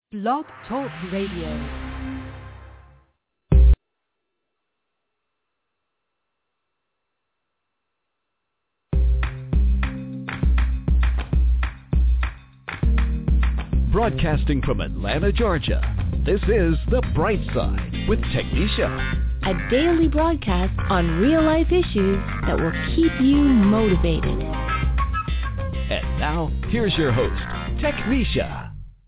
Blog Talk Radio. Broadcasting from Atlanta, Georgia, this is The Bright Side with Technisha. A daily broadcast on real-life issues that will keep you motivated. And now, here's your host, Technisha.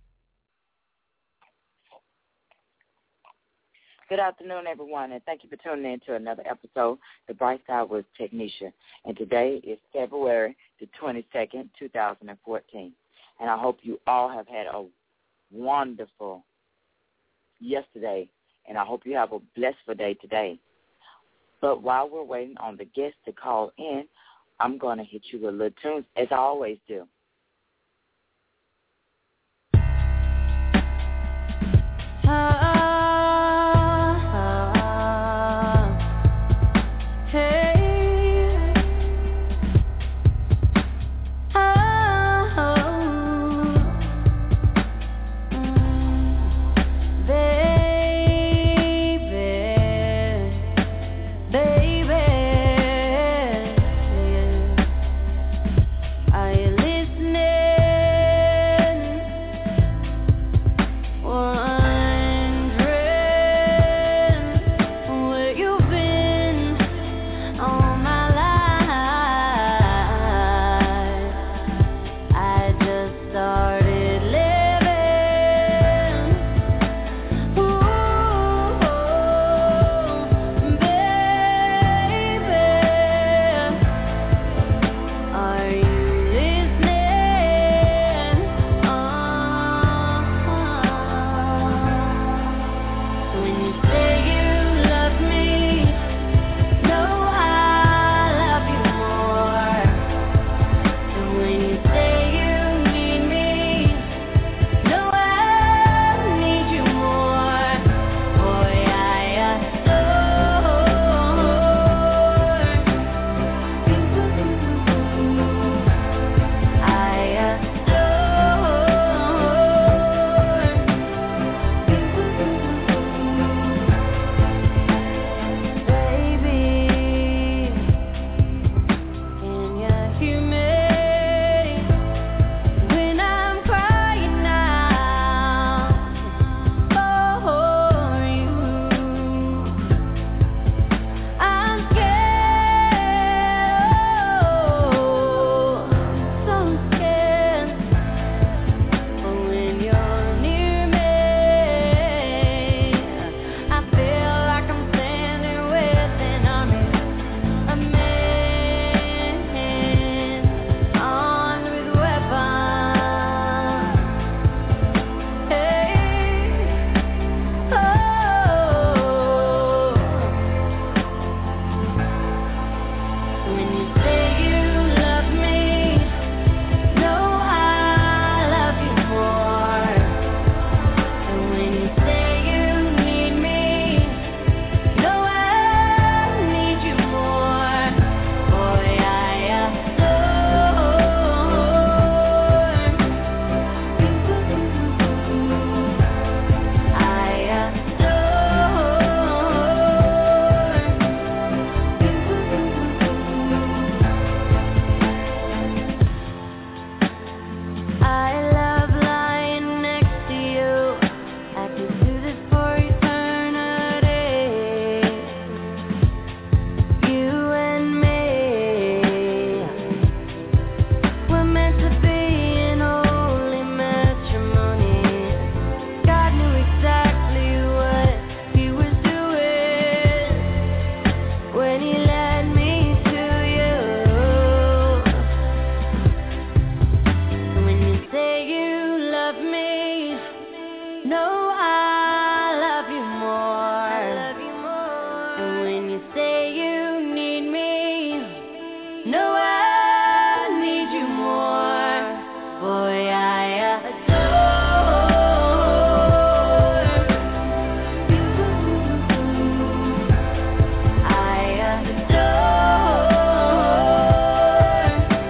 Good afternoon, everyone, and thank you for tuning in to another episode, The Bright Side with Technisha. And today is February the 22nd, 2014. And I hope you all have had a wonderful yesterday, and I hope you have a blessed day today. But while we're waiting on the guests to call in, I'm going to hit you with a little tunes, as I always do.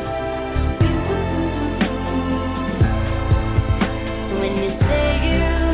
When you say you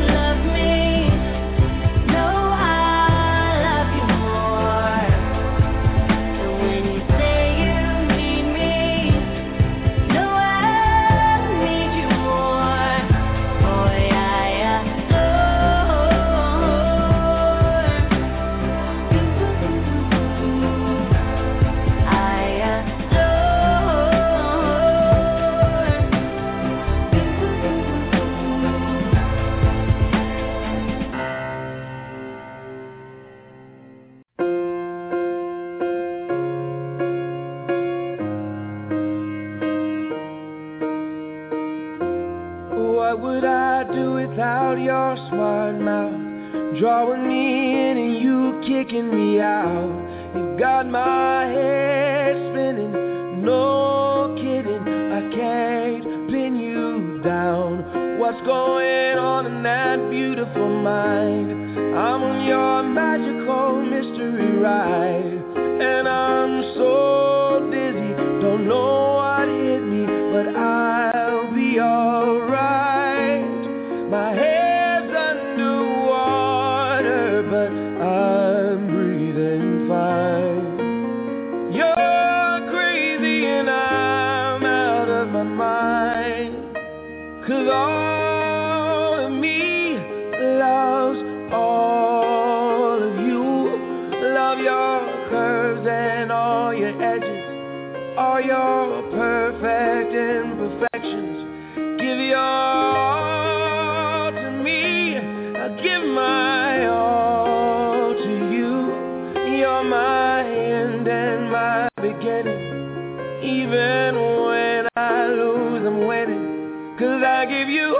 about your smart mouth, drawing me in and you kicking me out. You got my head spinning, no kidding, I can't pin you down. What's going on in that beautiful mind? I'm on your magical mystery ride, and I'm so dizzy, don't know what hit me, but I'll be alright. My head's underwater, but I'm breathing fine. You're crazy and I'm out of my mind, 'cause all of me loves all of you. Love your curves and all your edges, all your perfect imperfections. Give your all to me, I give my all to you. You're my end and my beginning. Even when I lose, I'm winning, 'cause I give you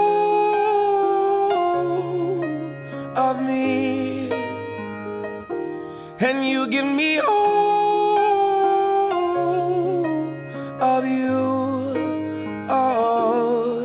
all of me, and you give me all of you. Oh,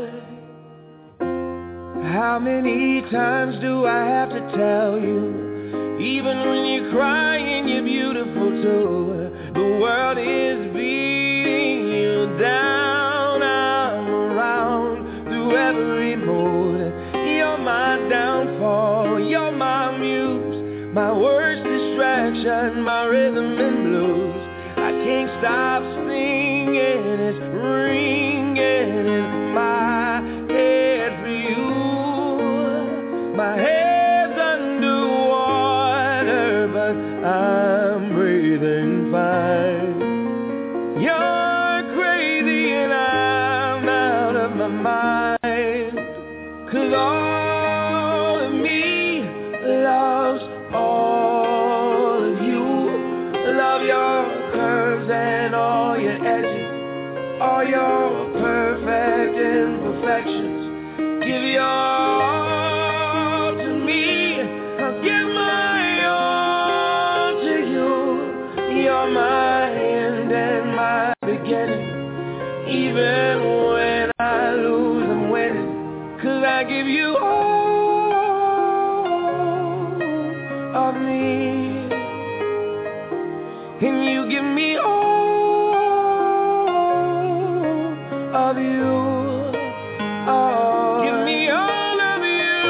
how many times do I have to tell you? Even when you're crying, you're beautiful too. The world is beating you down. I'm around through every mood. You're my downfall, you're my muse, my worst distraction, my rhythm and blues. I can't stop singing, it's ringing in my head for you. My head's underwater, but I'm breathing fine. You're crazy and I'm out of my mind, 'cause all of me loves all of you. Love your curves and all your edges, all your perfect imperfections. Give your all to me, I'll give my all to you. You're my end and my beginning. Even when I lose, I'm winning, 'cause I give you all of me, and you give me all of you. Oh, give me all of you.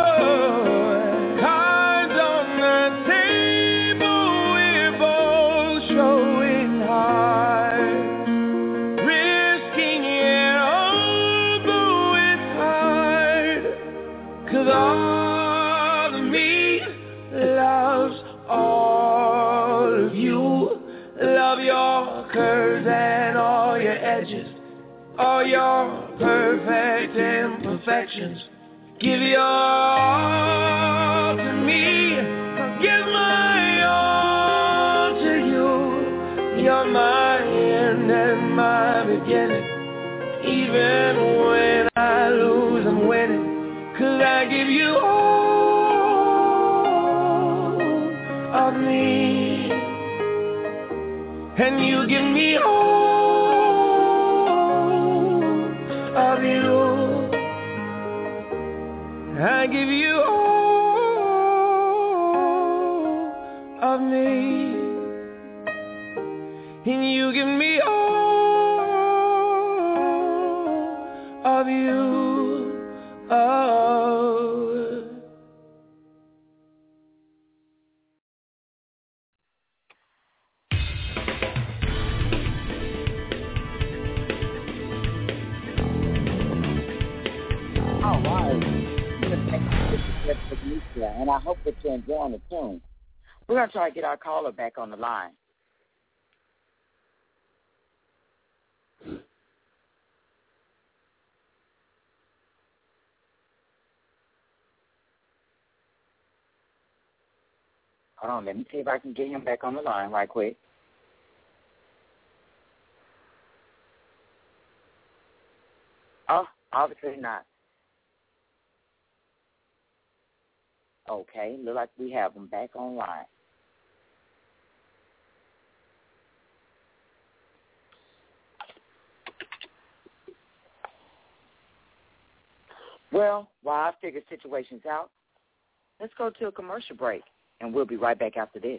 Cards on the table, we're both showing hard, risking it all, though it's hard, 'cause all of me loves all of you. Love your curves and all your edges, all your perfect imperfections. Give your all to me, I'll give my all to you. You're my end and my beginning. Even when I lose, I'm winning, 'cause I give you all of me, and you give me all of you. I give you all of me, and you give me all of you. Oh. All right. And I hope that you're enjoying the tune. We're going to try to get our caller back on the line. Hold on, let me see if I can get him back on the line right quick. Oh, obviously not. Okay, look like we have them back online. Well, while I figure situations out, let's go to a commercial break, and we'll be right back after this.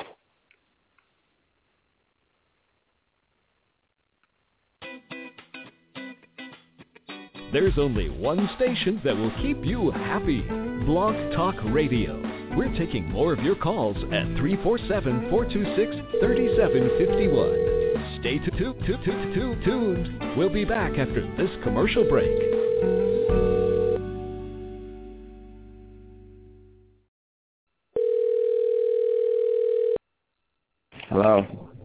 There's only one station that will keep you happy. Blog Talk Radio. We're taking more of your calls at 347-426-3751. Stay tuned. We'll be back after this commercial break. Hello.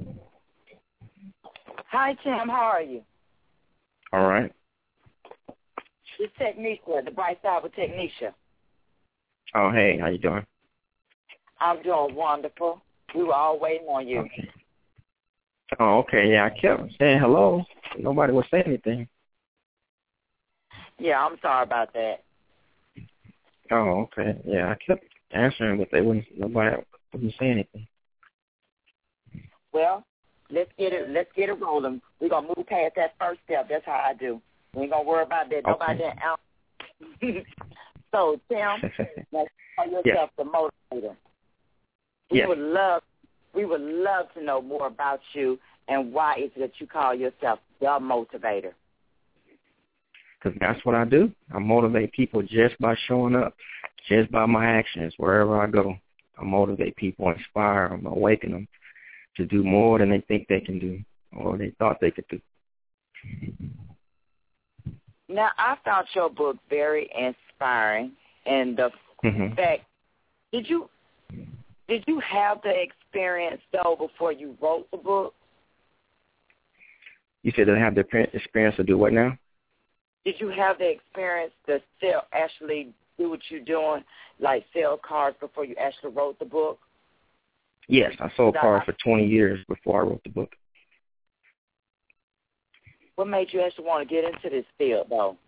Hi, Tim. How are you? All right. It's Technisha, the Bright Side with Technisha. Oh, hey. How you doing? I'm doing wonderful. We were all waiting on you. Okay. Oh, okay. Yeah, I kept saying hello. Nobody would say anything. Yeah, I'm sorry about that. Oh, okay. Yeah, I kept answering, but nobody wouldn't say anything. Well, let's get it rolling. We're gonna move past that first step. That's how I do. We ain't gonna worry about that. Nobody else. So, Tim, let's call yourself the motivator. We would love to know more about you and why is it that you call yourself the motivator. Because that's what I do. I motivate people just by showing up, just by my actions wherever I go. I motivate people, inspire them, awaken them to do more than they think they can do or they thought they could do. Now, I found your book very inspiring, and the fact, did you have the experience, though, before you wrote the book? You said they have the experience to do what now? Did you have the experience to actually do what you're doing, like sell cars before you actually wrote the book? Yes, I sold cars for 20 years before I wrote the book. What made you actually want to get into this field, though?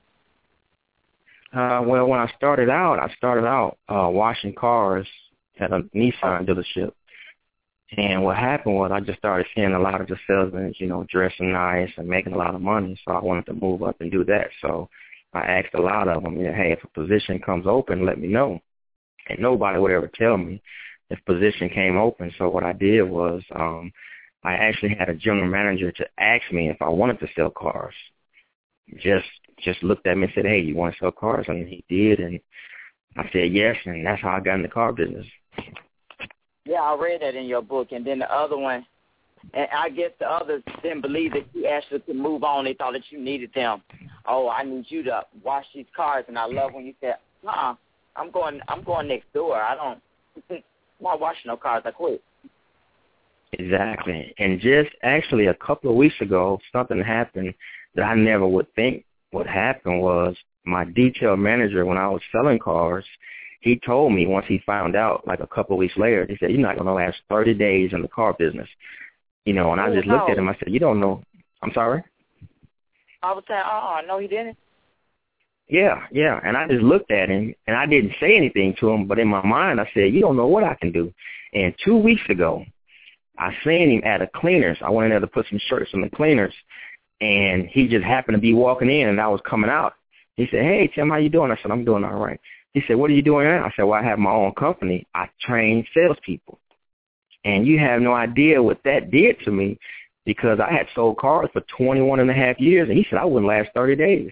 Well, when I started out washing cars at a Nissan dealership. And what happened was I just started seeing a lot of the salesmen, dressing nice and making a lot of money. So I wanted to move up and do that. So I asked a lot of them, hey, if a position comes open, let me know. And nobody would ever tell me if position came open. So what I did was I actually had a general manager to ask me if I wanted to sell cars. Just looked at me and said, hey, you want to sell cars? And he did, and I said yes, and that's how I got in the car business. Yeah, I read that in your book. And then the other one, and I guess the others didn't believe that you actually could move on. They thought that you needed them. Oh, I need you to wash these cars. And I love when you said, I'm going next door. I'm not washing no cars. I quit. Exactly. And just actually a couple of weeks ago, something happened that I never would think would happen was my detail manager, when I was selling cars, he told me once he found out, like a couple of weeks later, he said, you're not going to last 30 days in the car business. And I just looked at him. I said, you don't know. I'm sorry? I was saying, no, he didn't. Yeah. And I just looked at him, and I didn't say anything to him, but in my mind, I said, you don't know what I can do. And 2 weeks ago, I seen him at a cleaners. I went in there to put some shirts in the cleaners, and he just happened to be walking in, and I was coming out. He said, hey, Tim, how you doing? I said, I'm doing all right. He said, what are you doing now? I said, well, I have my own company. I train salespeople. And you have no idea what that did to me because I had sold cars for 21 and a half years, and he said I wouldn't last 30 days.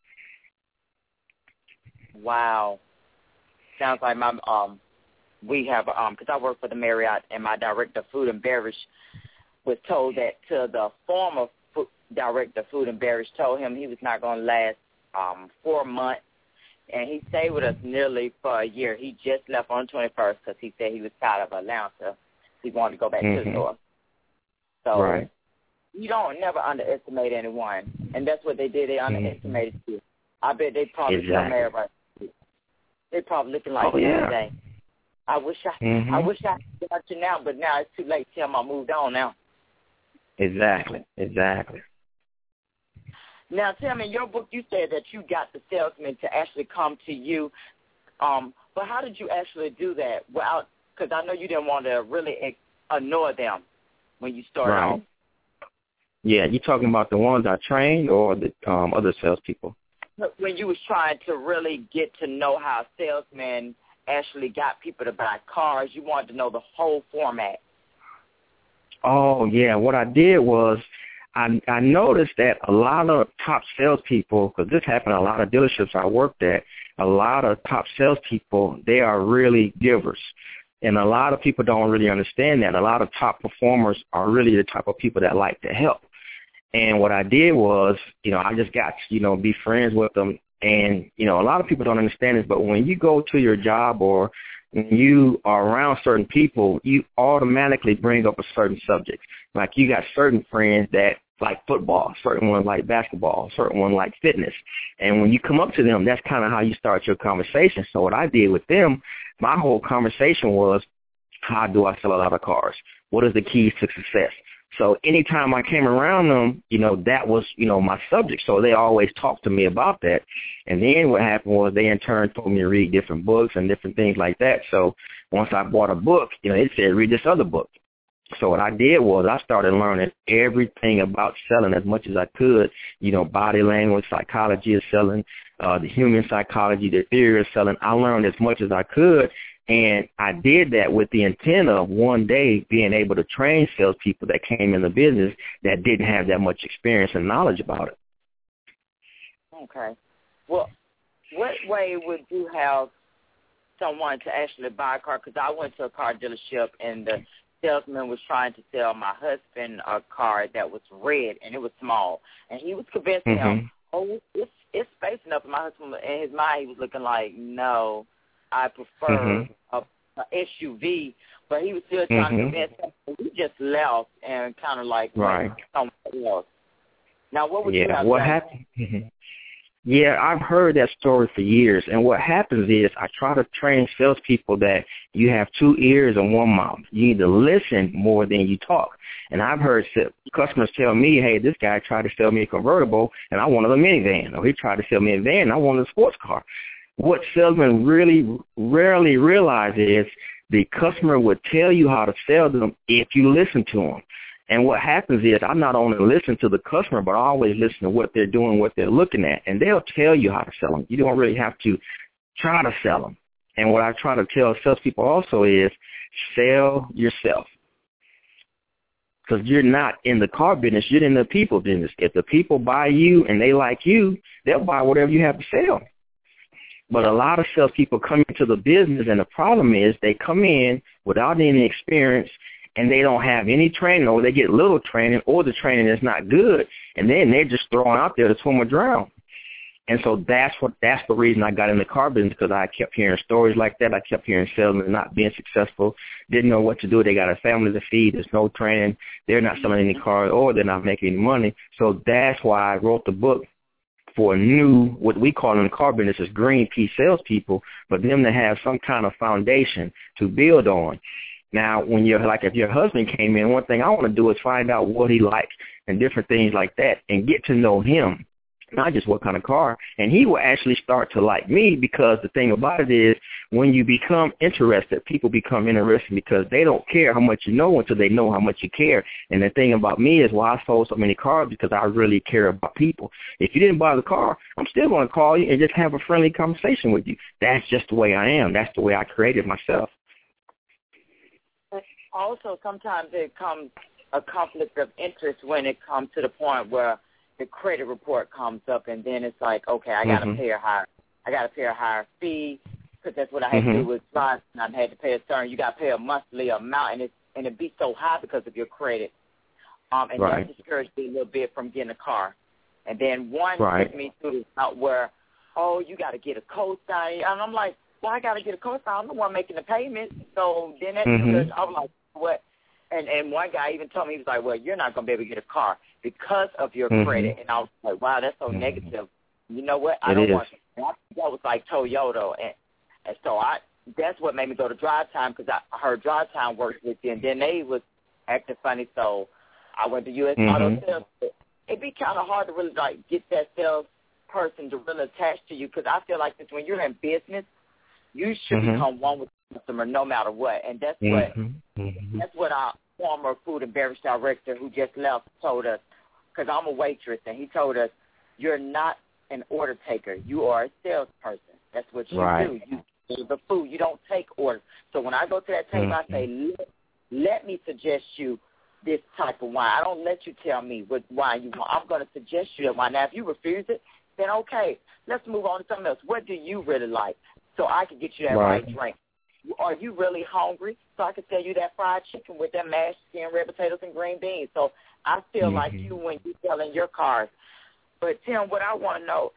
Wow. Sounds like we have, because I work for the Marriott, and my director of food and beverage was told that to the former director of food and beverage told him he was not going to last 4 months. And he stayed with us nearly for a year. He just left on the 21st because he said he was tired of Atlanta. He wanted to go back to the north. So you don't never underestimate anyone. And that's what they did. They underestimated you. I bet they probably come everybody. They probably looking like today. I wish I could got you now, but now it's too late. Tim, I moved on now. Exactly. Now, tell me, in your book, you said that you got the salesman to actually come to you But how did you actually do that? Well, because I know you didn't want to really annoy them when you started off. Yeah, you talking about the ones I trained or the other salespeople? When you was trying to really get to know how salesmen actually got people to buy cars, you wanted to know the whole format. Oh, yeah. What I did was I noticed that a lot of top salespeople, because this happened at a lot of dealerships I worked at, a lot of top salespeople, they are really givers. And a lot of people don't really understand that. A lot of top performers are really the type of people that like to help. And what I did was, I just got, be friends with them. And, a lot of people don't understand this, but when you go to your job or when you are around certain people, you automatically bring up a certain subject. Like you got certain friends that like football, certain ones like basketball, certain ones like fitness. And when you come up to them, that's kind of how you start your conversation. So what I did with them, my whole conversation was, how do I sell a lot of cars? What is the keys to success? So anytime I came around them, that was, my subject. So they always talked to me about that. And then what happened was they in turn told me to read different books and different things like that. So once I bought a book, they said, read this other book. So what I did was I started learning everything about selling as much as I could, body language, psychology of selling, the human psychology, the theory of selling. I learned as much as I could. And I did that with the intent of one day being able to train salespeople that came in the business that didn't have that much experience and knowledge about it. Okay. Well, what way would you have someone to actually buy a car? Because I went to a car dealership and the salesman was trying to sell my husband a car that was red and it was small. And he was convincing him, it's space enough. And my husband, in his mind, he was looking like, no, I prefer a SUV, but he was still trying to convince him. We just left and kind of like went somewhere else. Now, what would you have what done? Happened? Yeah, I've heard that story for years. And what happens is I try to train salespeople that you have two ears and one mouth. You need to listen more than you talk. And I've heard customers tell me, hey, this guy tried to sell me a convertible, and I wanted a minivan. Or he tried to sell me a van, and I wanted a sports car. What salesmen really rarely realize is the customer would tell you how to sell them if you listen to them. And what happens is I not only listen to the customer, but I always listen to what they're doing, what they're looking at. And they'll tell you how to sell them. You don't really have to try to sell them. And what I try to tell salespeople also is sell yourself. Because you're not in the car business, you're in the people business. If the people buy you and they like you, they'll buy whatever you have to sell. But a lot of salespeople come into the business, and the problem is they come in without any experience, and they don't have any training, or they get little training, or the training is not good, and then they're just thrown out there to swim or drown. And so that's the reason I got in the car business, because I kept hearing stories like that. I kept hearing salesmen not being successful, didn't know what to do. They got a family to feed. There's no training. They're not selling any cars, or they're not making any money. So that's why I wrote the book for new, what we call in the car business is green pea salespeople, but them to have some kind of foundation to build on. Now, when if your husband came in, one thing I want to do is find out what he likes and different things like that and get to know him, not just what kind of car. And he will actually start to like me, because the thing about it is when you become interested, people become interested because they don't care how much you know until they know how much you care. And the thing about me is why I sold so many cars, because I really care about people. If you didn't buy the car, I'm still going to call you and just have a friendly conversation with you. That's just the way I am. That's the way I created myself. Also, sometimes it comes a conflict of interest when it comes to the point where the credit report comes up, and then it's like, okay, I got to pay a higher fee, because that's what I had to do with Drive. I had to pay a certain. You got to pay a monthly amount, and it be so high because of your credit. And that discouraged me a little bit from getting a car. And then one took me through this out where, you got to get a co-sign, and I'm like, well, I got to get a co-sign. I'm the one making the payment. So then that discouraged. I was like, what? And one guy even told me, he was like, well, you're not going to be able to get a car because of your credit. And I was like, wow, that's so negative. You know what? I don't want that. That was like Toyota. And so that's what made me go to Drive Time, because I heard Drive Time works with you. And then they was acting funny, so I went to U.S. Auto Sales. It'd be kind of hard to really get that sales person to really attach to you, because I feel like this, when you're in business, You should become one with the customer no matter what. And that's what our former food and beverage director who just left told us, because I'm a waitress, and he told us, you're not an order taker. You are a salesperson. That's what you do. You do the food. You don't take orders. So when I go to that table, I say, let me suggest you this type of wine. I don't let you tell me what wine you want. I'm going to suggest you that wine. Now, if you refuse it, then okay, let's move on to something else. What do you really like? So I can get you that right drink. Are you really hungry? So I can tell you that fried chicken with that mashed skin, red potatoes, and green beans. So I feel like you when you're selling your cars. But, Tim, what I want to know,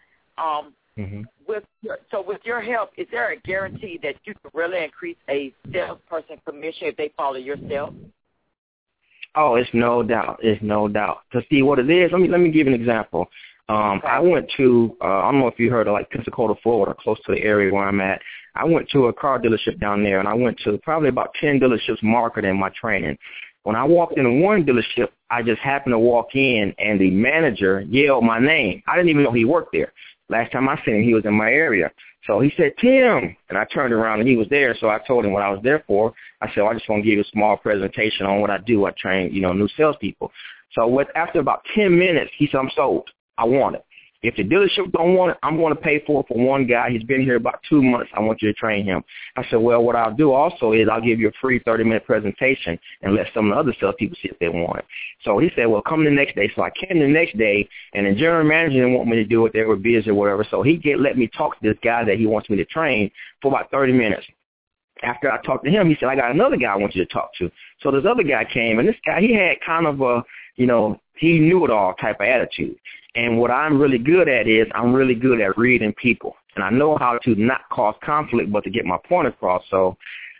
with your help, is there a guarantee that you can really increase a salesperson commission if they follow your sales? Oh, it's no doubt. It's no doubt. To see what it is, let me give you an example. I went to, I don't know if you heard of like Pensacola, Florida, close to the area where I'm at. I went to a car dealership down there, and I went to probably about 10 dealerships marketing in my training. When I walked into one dealership, I just happened to walk in, and the manager yelled my name. I didn't even know he worked there. Last time I seen him, he was in my area. So he said, Tim, and I turned around, and he was there, so I told him what I was there for. I said, I just want to give you a small presentation on what I do. I train, new salespeople. So after about 10 minutes, he said, I'm sold. I want it. If the dealership don't want it, I'm going to pay for it for one guy. He's been here about 2 months. I want you to train him. I said, well, what I'll do also is I'll give you a free 30-minute presentation and let some of the other salespeople see if they want it. So he said, well, come the next day. So I came the next day, and the general manager didn't want me to do it. They were busy or whatever. So he let me talk to this guy that he wants me to train for about 30 minutes. After I talked to him, he said, I got another guy I want you to talk to. So this other guy came, and this guy, he had kind of a, he knew it all type of attitude. And what I'm really good at is I'm really good at reading people. And I know how to not cause conflict, but to get my point across. So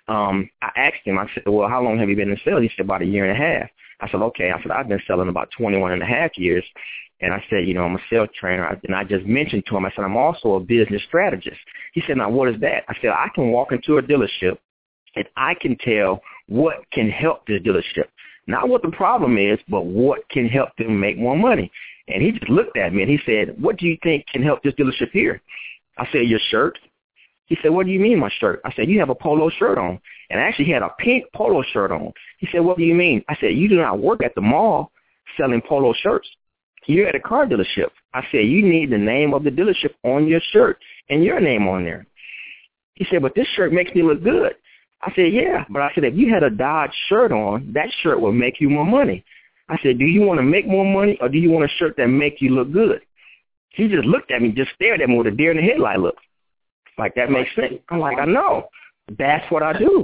I asked him, I said, well, how long have you been in sales? He said, about 1.5 years. I said, okay. I said, I've been selling about 21.5 years. And I said, I'm a sales trainer. And I just mentioned to him, I said, I'm also a business strategist. He said, now, what is that? I said, I can walk into a dealership, and I can tell what can help this dealership. Not what the problem is, but what can help them make more money. And he just looked at me, and he said, what do you think can help this dealership here? I said, your shirt. He said, what do you mean my shirt? I said, you have a polo shirt on. And actually he had a pink polo shirt on. He said, what do you mean? I said, you do not work at the mall selling polo shirts. You're at a car dealership. I said, you need the name of the dealership on your shirt and your name on there. He said, but this shirt makes me look good. I said, yeah. But I said, if you had a Dodge shirt on, that shirt will make you more money. I said, do you want to make more money, or do you want a shirt that makes you look good? He just looked at me, just stared at me with a deer in the headlight look. Like, that makes sense. I'm like, I know. That's what I do.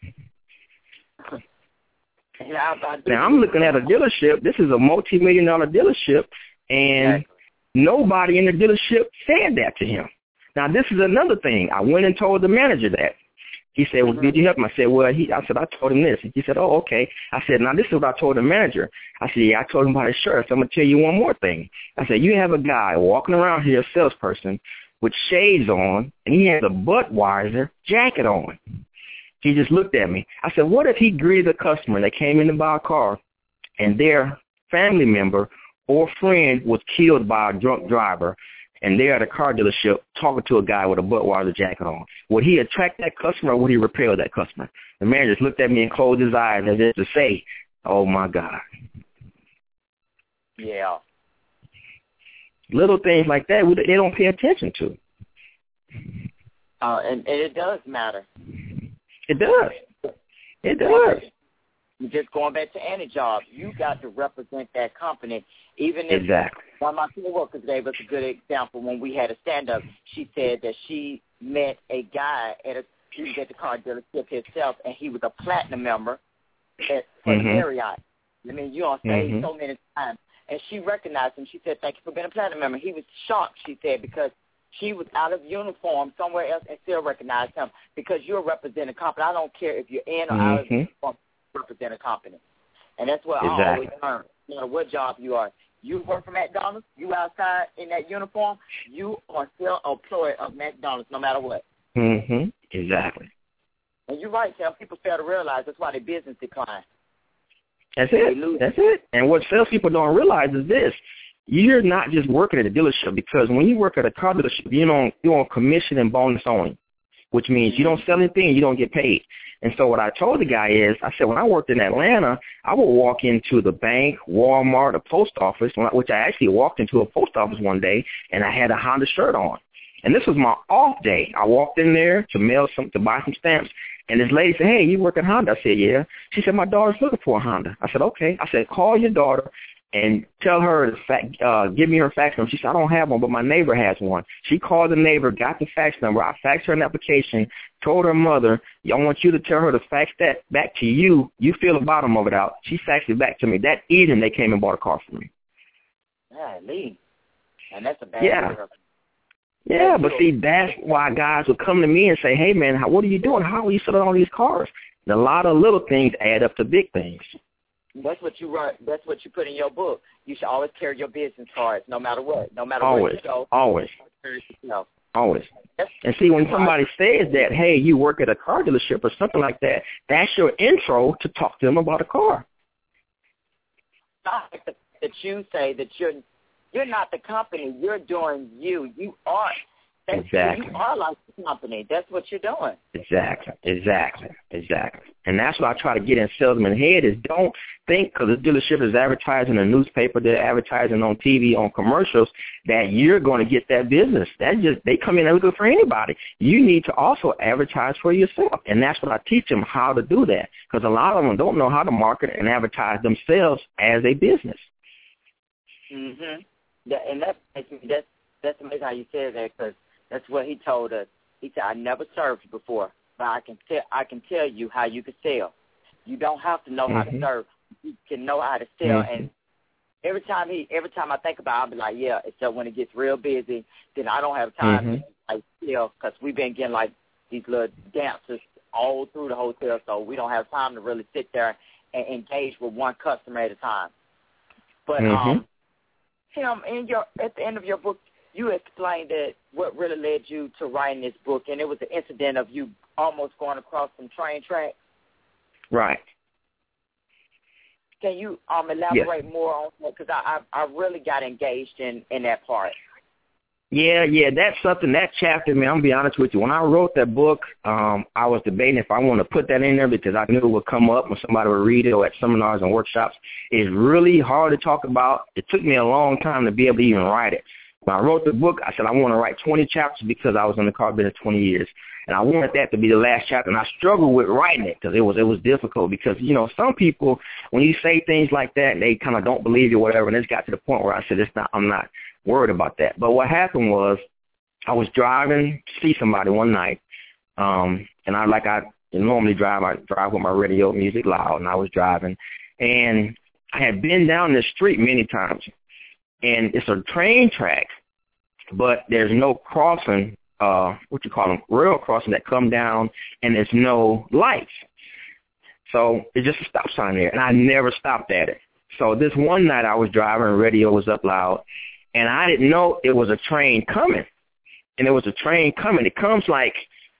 Now, I'm looking at a dealership. This is a multi-million-dollar dealership, and nobody in the dealership said that to him. Now, this is another thing. I went and told the manager that. He said, well, did you help him? I said, well, I told him this. He said, oh, okay. I said, now, this is what I told the manager. I said, yeah, I told him about his shirt. So I'm going to tell you one more thing. I said, you have a guy walking around here, a salesperson, with shades on, and he has a Budweiser jacket on. He just looked at me. I said, what if he greeted a customer that came in to buy a car, and their family member or friend was killed by a drunk driver, and they're at a car dealership talking to a guy with a Budweiser jacket on? Would he attract that customer, or would he repel that customer? The man just looked at me and closed his eyes as if to say, oh, my God. Yeah. Little things like that, they don't pay attention to. And it does matter. It does. It does. Just going back to any job, you got to represent that company. Even if one of my coworkers gave us a good example when we had a stand-up. She said that she met a guy he was at the car dealership himself, and he was a platinum member for the Marriott. I mean, you on stage so many times. And she recognized him. She said, thank you for being a platinum member. He was shocked, she said, because she was out of uniform somewhere else and still recognized him because you're representing a company. I don't care if you're in or out of uniform, represent a company. And that's what I always learn, no matter what job you are. You work for McDonald's, you outside in that uniform, you are still an employee of McDonald's no matter what. Exactly. And you're right, Sam. People fail to realize that's why their business declines. That's it. That's it. And what salespeople don't realize is this. You're not just working at a dealership, because when you work at a car dealership, you're on commission and bonus only. which means you don't sell anything and you don't get paid. And so what I told the guy is, I said, when I worked in Atlanta, I would walk into the bank, Walmart, a post office, which I actually walked into a post office one day, and I had a Honda shirt on. And this was my off day. I walked in there to buy some stamps, and this lady said, hey, you work at Honda? I said, yeah. She said, my daughter's looking for a Honda. I said, okay. I said, call your daughter and tell her to give me her fax number. She said, I don't have one, but my neighbor has one. She called the neighbor, got the fax number. I faxed her an application, told her mother, I want you to tell her to fax that back to you. You fill the bottom of it out. She faxed it back to me. That evening, they came and bought a car for me. Yeah, Lee. And that's a bad girl. Yeah, but see, that's why guys would come to me and say, hey, man, what are you doing? How are you selling all these cars? And a lot of little things add up to big things. That's what you write. That's what you put in your book. You should always carry your business cards, no matter what. No matter where you go. Always. And see, when somebody says that, hey, you work at a car dealership or something like that, that's your intro to talk to them about a car. Not that you say that you're not the company. You're doing you. You are. Exactly. You are like the company. That's what you're doing. Exactly. And that's what I try to get in salesman's head is don't think because the dealership is advertising in the newspaper, they're advertising on TV, on commercials, that you're going to get that business. They come in and look for anybody. You need to also advertise for yourself. And that's what I teach them, how to do that. Because a lot of them don't know how to market and advertise themselves as a business. Mhm. And that's amazing how you said that because that's what he told us. He said, I never served you before, but I can tell you how you can sell. You don't have to know how to serve. You can know how to sell. And every time I think about it, I'll be like, yeah, except when it gets real busy, then I don't have time to sell because we've been getting like these little dancers all through the hotel, so we don't have time to really sit there and engage with one customer at a time. But Tim, at the end of your book, you explained that what really led you to writing this book, and it was the incident of you almost going across some train tracks. Right. Can you elaborate more on that? Because I really got engaged in that part. Yeah, that's something, that chapter, man, I'm going to be honest with you. When I wrote that book, I was debating if I want to put that in there because I knew it would come up when somebody would read it or at seminars and workshops. It's really hard to talk about. It took me a long time to be able to even write it. When I wrote the book, I said I want to write 20 chapters because I was in the car business 20 years. And I wanted that to be the last chapter. And I struggled with writing it because it was difficult because, some people, when you say things like that, they kind of don't believe you or whatever. And it's got to the point where I said, I'm not worried about that. But what happened was I was driving to see somebody one night. And I normally drive with my radio music loud. And I was driving. And I had been down this street many times. And it's a train track, but there's no crossing, rail crossing that come down, and there's no lights. So it's just a stop sign there, and I never stopped at it. So this one night I was driving, radio was up loud, and I didn't know it was a train coming. And it was a train coming. It comes like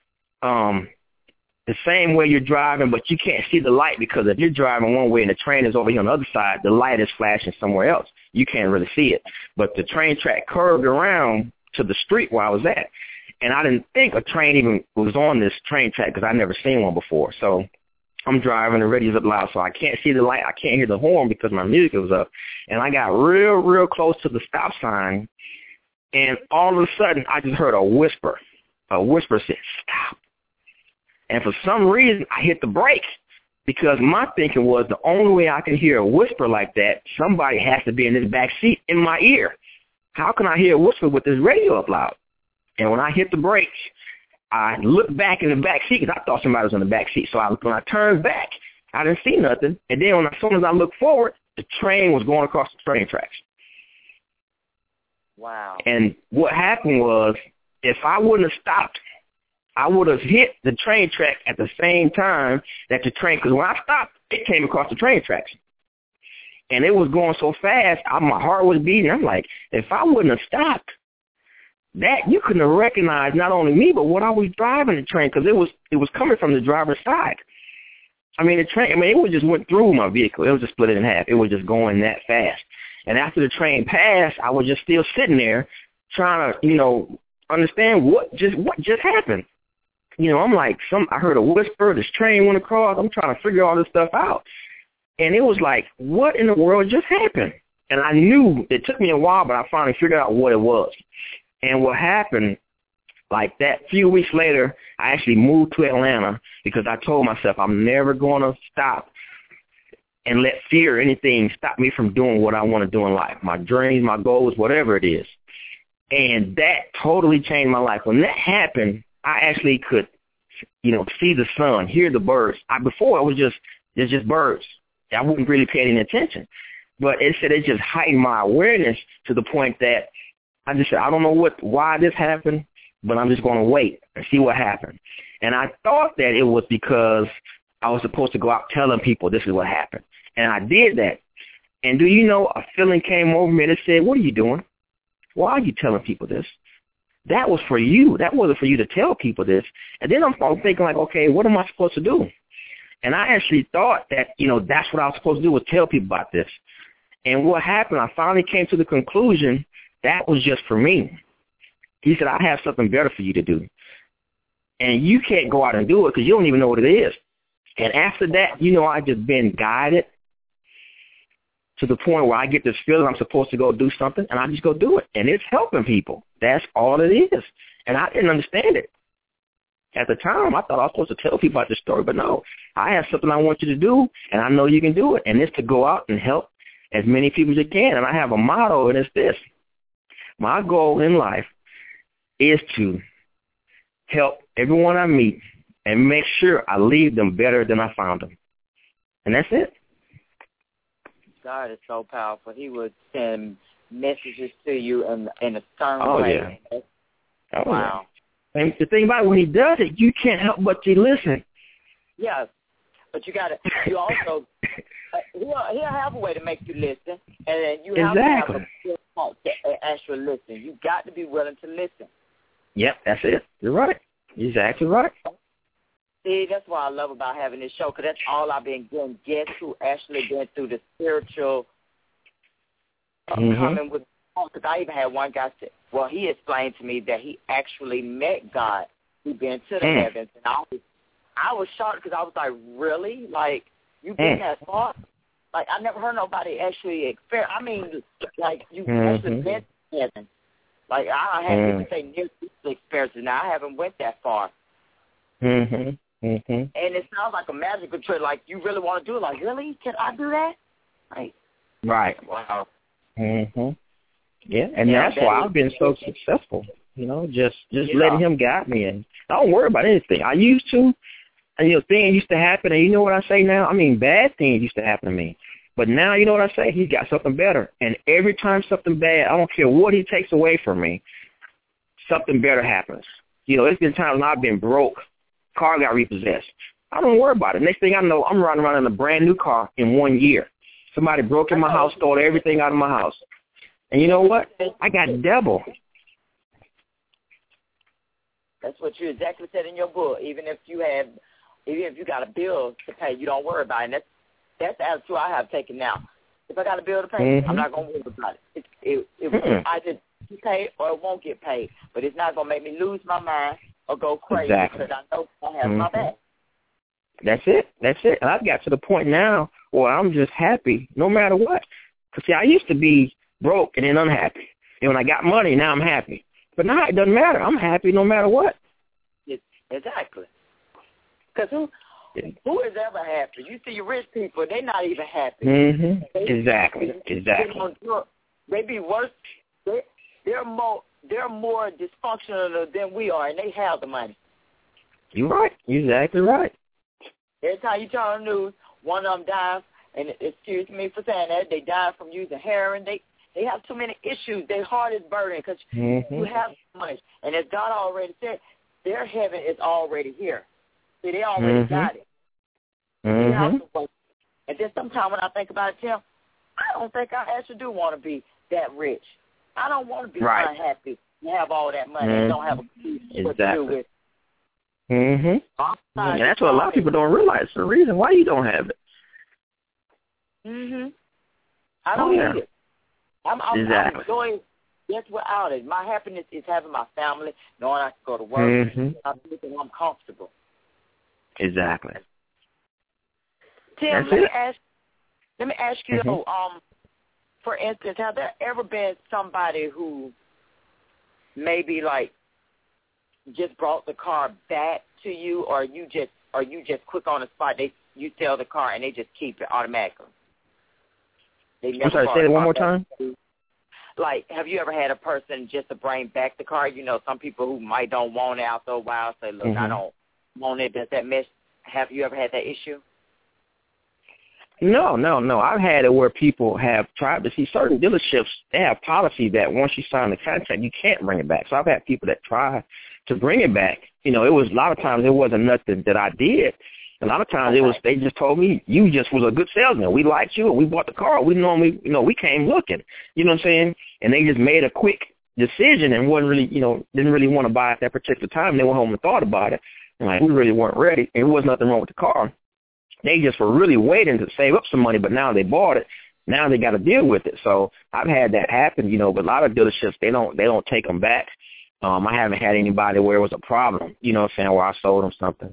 the same way you're driving, but you can't see the light because if you're driving one way and the train is over here on the other side, the light is flashing somewhere else. You can't really see it. But the train track curved around to the street where I was at. And I didn't think a train even was on this train track because I'd never seen one before. So I'm driving, the radio's up loud, so I can't see the light. I can't hear the horn because my music was up. And I got real, real close to the stop sign, and all of a sudden I just heard a whisper. A whisper said, stop. And for some reason, I hit the brakes because my thinking was the only way I can hear a whisper like that, somebody has to be in this back seat in my ear. How can I hear a whisper with this radio up loud? And when I hit the brakes, I looked back in the back seat because I thought somebody was in the back seat. So when I turned back, I didn't see nothing. And then as soon as I looked forward, the train was going across the train tracks. Wow. And what happened was, if I wouldn't have stopped, I would have hit the train track at the same time that the train, because when I stopped, it came across the train tracks. And it was going so fast, my heart was beating. I'm like, if I wouldn't have stopped, that you couldn't have recognized not only me, but what I was driving the train, because it was coming from the driver's side. It would just went through my vehicle. It was just split it in half. It was just going that fast. And after the train passed, I was just still sitting there trying to, understand what just happened. I'm like, I heard a whisper, this train went across. I'm trying to figure all this stuff out. And it was like, what in the world just happened? And I knew, it took me a while, but I finally figured out what it was. And what happened, like that few weeks later, I actually moved to Atlanta because I told myself I'm never going to stop and let fear or anything stop me from doing what I want to do in life, my dreams, my goals, whatever it is. And that totally changed my life. When that happened, I actually could, see the sun, hear the birds. Before it was just birds. I wouldn't really pay any attention. But it just heightened my awareness to the point that I just said, I don't know why this happened, but I'm just going to wait and see what happened. And I thought that it was because I was supposed to go out telling people this is what happened. And I did that. And do you know, a feeling came over me that said, what are you doing? Why are you telling people this? That was for you. That wasn't for you to tell people this. And then I'm thinking like, okay, what am I supposed to do? And I actually thought that, that's what I was supposed to do, was tell people about this. And what happened, I finally came to the conclusion that was just for me. He said, I have something better for you to do. And you can't go out and do it because you don't even know what it is. And after that, I just been guided to the point where I get this feeling I'm supposed to go do something, and I just go do it. And it's helping people. That's all it is. And I didn't understand it. At the time, I thought I was supposed to tell people about this story, but no. I have something I want you to do, and I know you can do it. And it's to go out and help as many people as you can. And I have a motto, and it's this. My goal in life is to help everyone I meet and make sure I leave them better than I found them. And that's it. God is so powerful. He would send messages to you in a stern way. Yeah. Wow. Yeah. And the thing about it, when he does it, you can't help but to listen. Yes. But you also, he'll have a way to make you listen, and then you have to have a good heart to actually listen. You got to be willing to listen. Yep, that's it. You're right. You're exactly right. See, that's what I love about having this show, because that's all I've been getting to, actually getting through the spiritual coming with, because I even had one guy say, well, he explained to me that he actually met God. He'd been to the heavens, and I was shocked because I was like, really? Like, you've been that far? Like, I never heard nobody actually experience. I mean, like, you've actually been to heaven. Like, I had people say near-death experiences. Now, I haven't went that far. And it sounds like a magical trick. Like, you really want to do it? Like, really? Can I do that? Like, right. Wow. Yeah, and that's why I've been so successful. Just letting him guide me, and I don't worry about anything. I used to, and things used to happen, and you know what I say now? I mean, bad things used to happen to me. But now, you know what I say? He's got something better. And every time something bad, I don't care what he takes away from me, something better happens. It's been times when I've been broke, car got repossessed. I don't worry about it. Next thing I know, I'm riding around in a brand new car in 1 year. Somebody broke in my house, stole everything out of my house. And you know what? I got double. That's what you exactly said in your book. Even if you got a bill to pay, you don't worry about it. And that's the attitude I have taken now. If I got a bill to pay, I'm not going to worry about it. It either get paid or it won't get paid. But it's not going to make me lose my mind or go crazy because I know I have my back. That's it. And I've got to the point now where I'm just happy no matter what. Because, see, I used to be broke and then unhappy. And when I got money, now I'm happy. But now it doesn't matter. I'm happy no matter what. Exactly. Because who is ever happy? You see rich people, they're not even happy. Exactly. They be worse. They're more dysfunctional than we are, and they have the money. You're right. You're exactly right. Every time you turn on the news, one of them dies, and excuse me for saying that, they die from using heroin. They have too many issues. Their heart is burdened because you have so much. And as God already said, their heaven is already here. See, they already got it. And then sometimes when I think about it, Tim, I don't think I actually do want to be that rich. I don't want to be unhappy and have all that money and don't have a clue what to do with it. And that's what a lot of people don't realize. The reason why you don't have it. I don't need it. I'm enjoying just without it. My happiness is having my family, knowing I can go to work, and I'm comfortable. Exactly. Tim, let me ask you though. For instance, have there ever been somebody who maybe like just brought the car back to you, or you just quick on the spot? You sell the car and they just keep it automatically. I'm sorry, say it one more time. Like, have you ever had a person just to bring back the car? You know, some people who might don't want it after a while say, look, I don't want it. Does that mess? Have you ever had that issue? No. I've had it where people have tried to see certain dealerships. They have policy that once you sign the contract, you can't bring it back. So I've had people that try to bring it back. You know, it was a lot of times it wasn't nothing that I did. A lot of times they just told me, you just was a good salesman. We liked you and we bought the car. We normally, we came looking. You know what I'm saying? And they just made a quick decision and wasn't really, didn't really want to buy it at that particular time. They went home and thought about it. And like, we really weren't ready. And there was nothing wrong with the car. They just were really waiting to save up some money, but now they bought it. Now they got to deal with it. So I've had that happen, but a lot of dealerships, they don't take them back. I haven't had anybody where it was a problem, where I sold them something,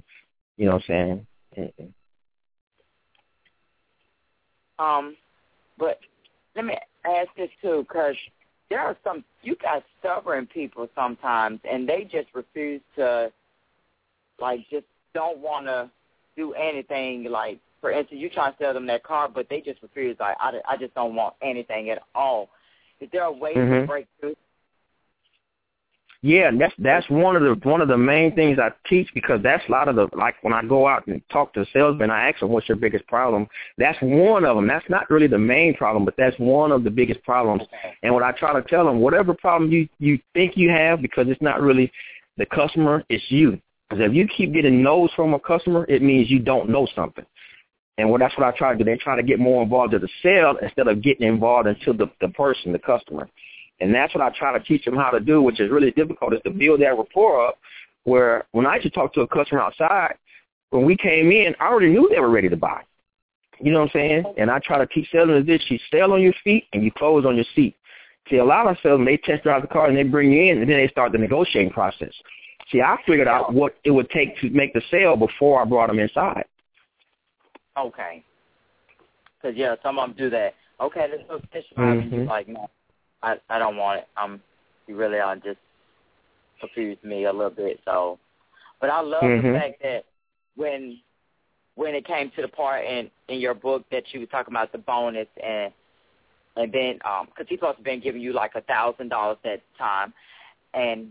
But let me ask this too, because there are you got stubborn people sometimes, and they just refuse to, just don't want to do anything. Like, for instance, you try to sell them that car, but they just refuse. Like, I just don't want anything at all. Is there a way to break through? Yeah, that's one of the main things I teach, because that's a lot of when I go out and talk to salesmen, I ask them, what's your biggest problem? That's one of them. That's not really the main problem, but that's one of the biggest problems. And what I try to tell them, whatever problem you think you have, because it's not really the customer, it's you. Because if you keep getting no's from a customer, it means you don't know something. And that's what I try to do. They try to get more involved in the sale instead of getting involved into the person, the customer. And that's what I try to teach them how to do, which is really difficult, is to build that rapport up, where when I used to talk to a customer outside, when we came in, I already knew they were ready to buy. You know what I'm saying? And I try to teach salesmen this. You sell on your feet and you close on your seat. See, a lot of salesmen, they test drive the car and they bring you in, and then they start the negotiating process. See, I figured out what it would take to make the sale before I brought them inside. Okay. Because, some of them do that. Okay, let's go fish and like, no. I don't want it. You really are just confused me a little bit. So, but I love the fact that when it came to the part in your book that you were talking about the bonus and then because he's supposed to been giving you like $1,000 that time, and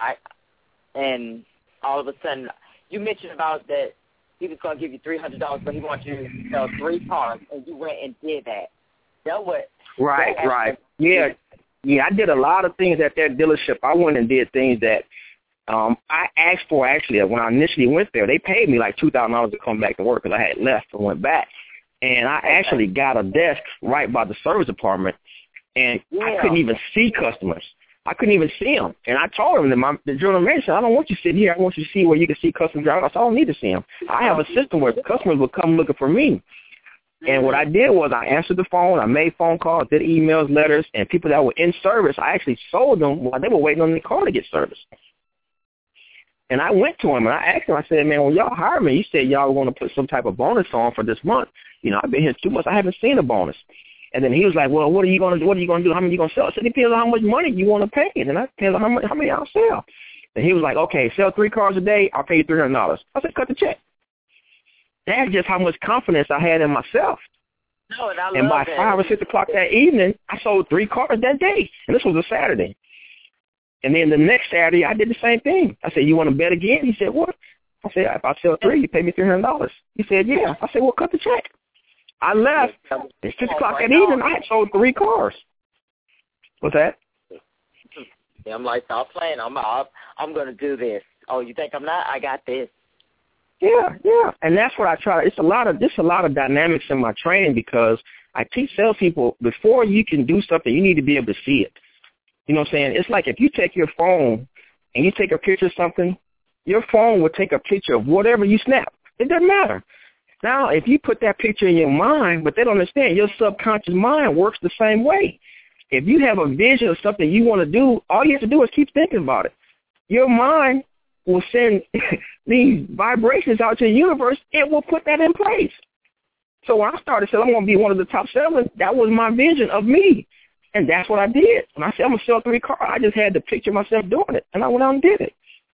all of a sudden you mentioned about that he was going to give you $300, but he wanted you to sell 3 cars, and you went and did that. That what? Right. Yeah, I did a lot of things at that dealership. I went and did things that I asked for, actually. When I initially went there, they paid me like $2,000 to come back to work because I had left and went back. And I actually got a desk right by the service department, and I couldn't even see customers. I couldn't even see them. And I told them that the general manager said, I don't want you sitting here. I want you to see where you can see customers driving. I said, I don't need to see them. I have a system where customers will come looking for me. And what I did was I answered the phone, I made phone calls, did emails, letters, and people that were in service, I actually sold them while they were waiting on their car to get service. And I went to him and I asked him, I said, man, when y'all hired me, you said y'all were going to put some type of bonus on for this month. I've been here 2 months, I haven't seen a bonus. And then he was like, well, what are you going to do? What are you going to do? How many are you going to sell? I said, it depends on how much money you want to pay. And I depends on how many I'll sell. And he was like, okay, sell 3 cars a day, I'll pay you $300. I said, cut the check. That's just how much confidence I had in myself. And by 5 or 6 o'clock that evening, I sold 3 cars that day. And this was a Saturday. And then the next Saturday, I did the same thing. I said, you want to bet again? He said, what? I said, if I sell 3, you pay me $300. He said, yeah. I said, well, cut the check. I left. At 6 o'clock that evening, I had sold 3 cars. What's that? Yeah, I'm like, stop playing. I'm going to do this. Oh, you think I'm not? I got this. Yeah, and that's what I try. There's a lot of dynamics in my training, because I teach salespeople, before you can do something, you need to be able to see it. You know what I'm saying? It's like if you take your phone and you take a picture of something, your phone will take a picture of whatever you snap. It doesn't matter. Now, if you put that picture in your mind, but they don't understand, your subconscious mind works the same way. If you have a vision of something you want to do, all you have to do is keep thinking about it. Your mind will send these vibrations out to the universe. It will put that in place. So when I started saying I'm going to be one of the top sellers, that was my vision of me. And that's what I did. When I said I'm going to sell 3 cars, I just had to picture myself doing it. And I went out and did it.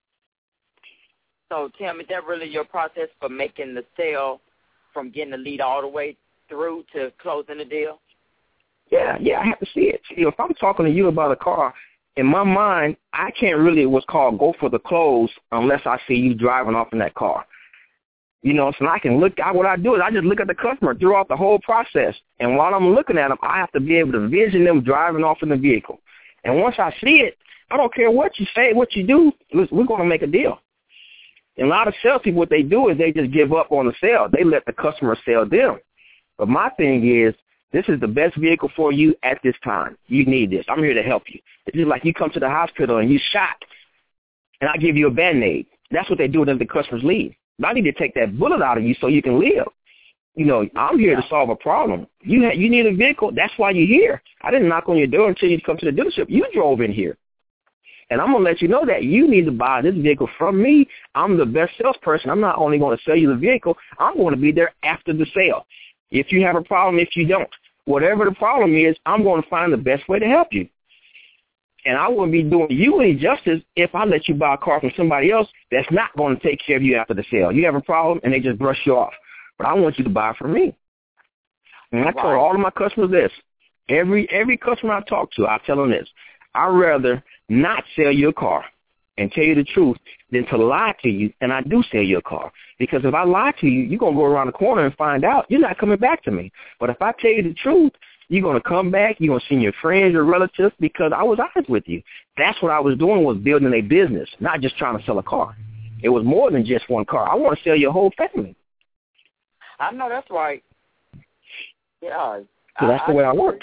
So, Tim, is that really your process for making the sale from getting the lead all the way through to closing the deal? Yeah, I have to see it. See, if I'm talking to you about a car, in my mind, I can't really what's called go for the close unless I see you driving off in that car. You know, so I can look at what I do is I just look at the customer throughout the whole process. And while I'm looking at them, I have to be able to vision them driving off in the vehicle. And once I see it, I don't care what you say, what you do, we're going to make a deal. And a lot of salespeople, what they do is they just give up on the sale. They let the customer sell them. But my thing is, this is the best vehicle for you at this time. You need this. I'm here to help you. It's just like you come to the hospital and you shot, and I give you a Band-Aid. That's what they do when the customers leave. But I need to take that bullet out of you so you can live. You know, I'm here to solve a problem. You need a vehicle. That's why you're here. I didn't knock on your door until you come to the dealership. You drove in here. And I'm going to let you know that you need to buy this vehicle from me. I'm the best salesperson. I'm not only going to sell you the vehicle, I'm going to be there after the sale. If you have a problem, if you don't. Whatever the problem is, I'm going to find the best way to help you. And I wouldn't be doing you any justice if I let you buy a car from somebody else that's not going to take care of you after the sale. You have a problem, and they just brush you off. But I want you to buy from me. And I tell all of my customers this. Every customer I talk to, I tell them this. I'd rather not sell your car and tell you the truth than to lie to you, and I do sell your car. Because if I lie to you, you're going to go around the corner and find out you're not coming back to me. But if I tell you the truth, you're going to come back, you're going to see your friends, your relatives, because I was honest with you. That's what I was doing, was building a business, not just trying to sell a car. It was more than just one car. I want to sell your whole family. I know that's right. Yeah. So that's the way I work.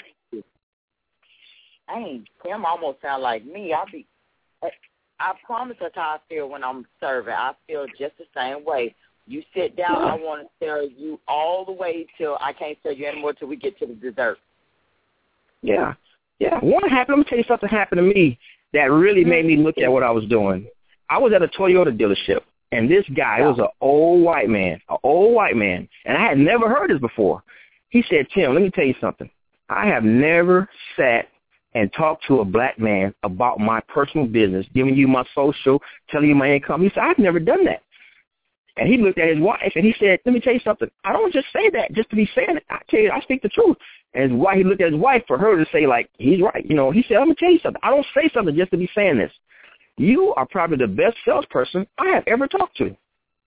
Dang, Tim almost sound like me. I promise that's how I feel when I'm serving. I feel just the same way. You sit down, I want to sell you all the way till I can't sell you anymore till we get to the dessert. Yeah. Let me tell you something happened to me that really made me look at what I was doing. I was at a Toyota dealership, and this guy was an old white man, and I had never heard this before. He said, Tim, let me tell you something. I have never sat and talked to a black man about my personal business, giving you my social, telling you my income. He said, I've never done that. And he looked at his wife, and he said, let me tell you something. I don't just say that just to be saying it. I tell you, I speak the truth. And his wife, he looked at his wife for her to say, like, he's right. You know, he said, let me tell you something. I don't say something just to be saying this. You are probably the best salesperson I have ever talked to.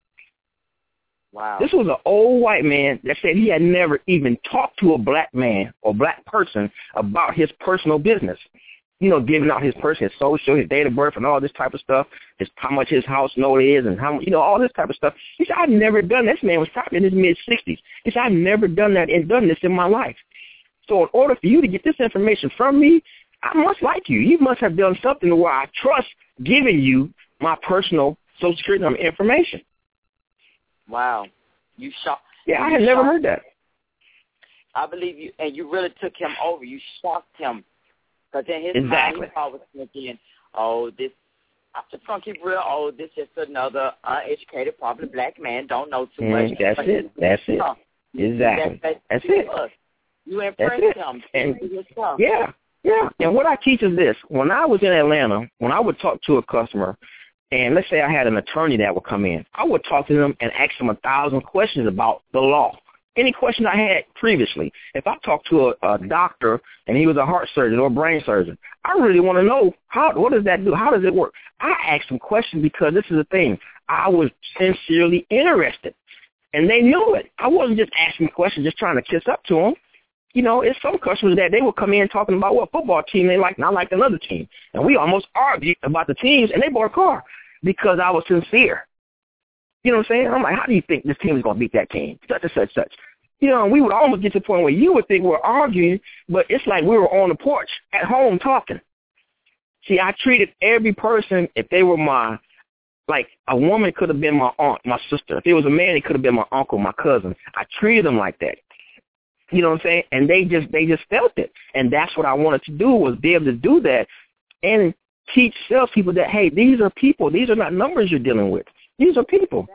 Wow. This was an old white man that said he had never even talked to a black man or black person about his personal business. You know, giving out his person, his social, his date of birth, and all this type of stuff, how much his house note is, and how, you know, all this type of stuff. He said, I've never done that. This man was probably in his mid-60s. He said, I've never done that and done this in my life. So in order for you to get this information from me, I must like you. You must have done something where I trust giving you my personal Social Security number information. Wow. You shocked. Yeah, I had never heard that. I believe you, and you really took him over. You shocked him. Because in his mind, he was thinking, I'm just going to keep real, this is another uneducated, probably black man, don't know too much. That's it. Exactly. That's it. You impressed him. Yeah. And what I teach is this. When I was in Atlanta, when I would talk to a customer, and let's say I had an attorney that would come in, I would talk to them and ask them 1,000 questions about the law. Any question I had previously. If I talked to a doctor and he was a heart surgeon or a brain surgeon, I really want to know, what does that do? How does it work? I asked them questions because this is the thing. I was sincerely interested, and they knew it. I wasn't just asking questions, just trying to kiss up to them. You know, it's some customers that they would come in talking about what football team they like, and I liked another team. And we almost argued about the teams, and they bought a car because I was sincere. You know what I'm saying? I'm like, how do you think this team is going to beat that team? Such and such, such. You know, we would almost get to the point where you would think we're arguing, but it's like we were on the porch at home talking. See, I treated every person, if they were like a woman could have been my aunt, my sister. If it was a man, it could have been my uncle, my cousin. I treated them like that. You know what I'm saying? And they just felt it. And that's what I wanted to do, was be able to do that and teach salespeople that, hey, these are people. These are not numbers you're dealing with. These are people.